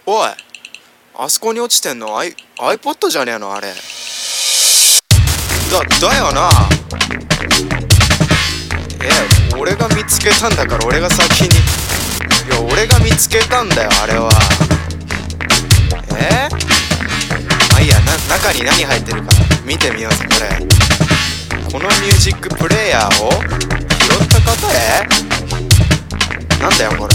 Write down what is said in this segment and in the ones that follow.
おい、あそこに落ちてんのiPod じゃねえのあれ。だよな。俺が見つけたんだから俺が先に。いや俺が見つけたんだよあれは。まあいいや、中に何入ってるか見てみようぜ。このミュージックプレイヤーを拾った方へ。なんだよこれ。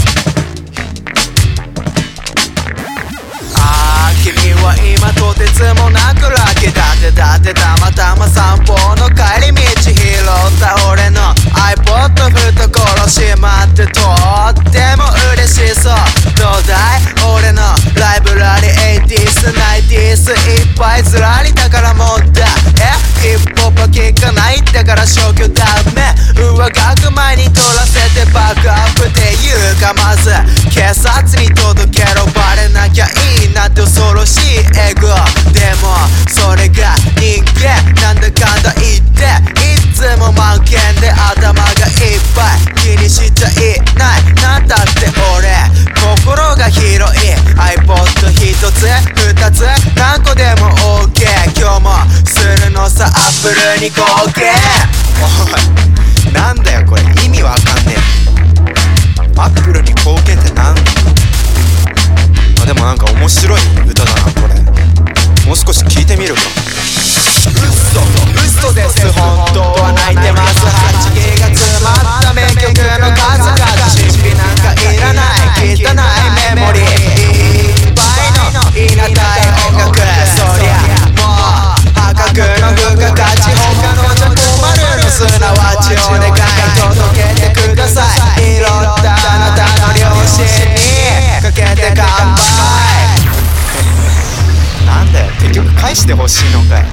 君は今とてつもなくラッキーだってたまたま散歩の帰り道拾った俺の iPod 懐しまってとっても嬉しそう。どうだい俺のライブラリ 80s 90s いっぱいずらりだからもうだ。ヒップホップは聞かないだから消去ダメ。上学前に取らせてバックアップっていうか、まず警察に届けろバレなきゃいいなって恐ろしいエゴ。でもそれが人間なんだかんだ言っていつも満点で頭がいっぱい気にしちゃいない。なんだって俺心が広い iPod 一つ二つ何個でも OK。 今日もするのさアップルに貢献。おいなんだよこれ意味わかんねえ。アップルに貢献ってなんだ。でもなんか面白い歌だなこれ。もう少し聞いてみるか。嘘です本当は泣いてます。8G が詰まった名曲の数々。神秘なんかいらない汚いメモリーいっぱいのいなたい音楽。そりゃもう破格の付加価値他のじゃ困るのすなわちお願い届けてください。拾ったあなたの両親にかけて乾杯。なんだよ結局返してほしいのかよ。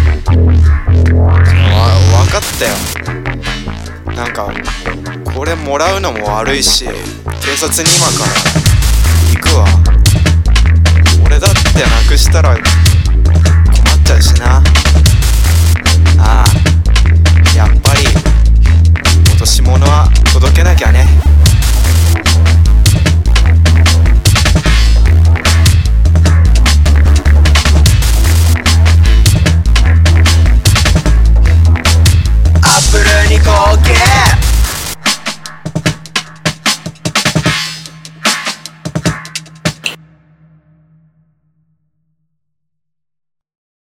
分かったよ。なんかこれもらうのも悪いし警察に今から行くわ。俺だってなくしたら困っちゃうしな。ああ